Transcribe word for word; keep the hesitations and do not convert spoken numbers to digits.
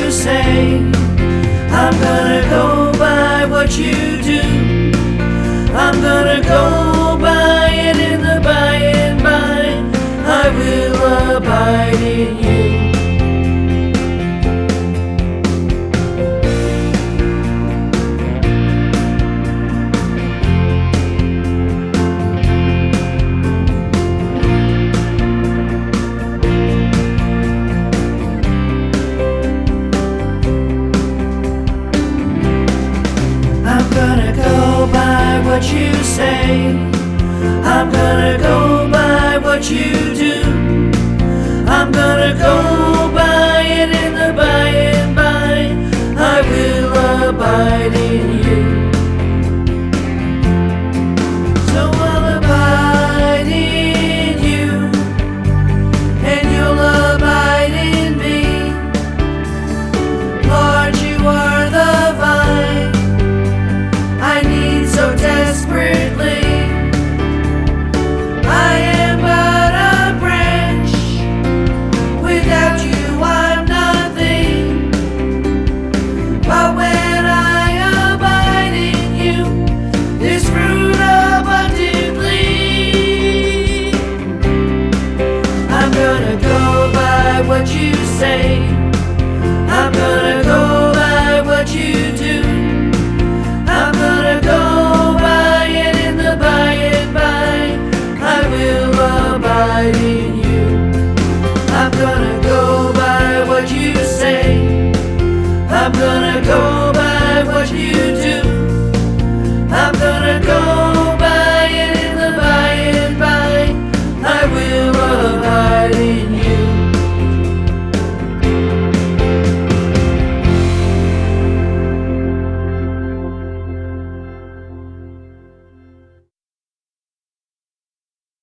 you say. I'm gonna go by what you do. I'm gonna go by it in the by and by. I will abide in you. I'm gonna go by what you say. I'm gonna go by what you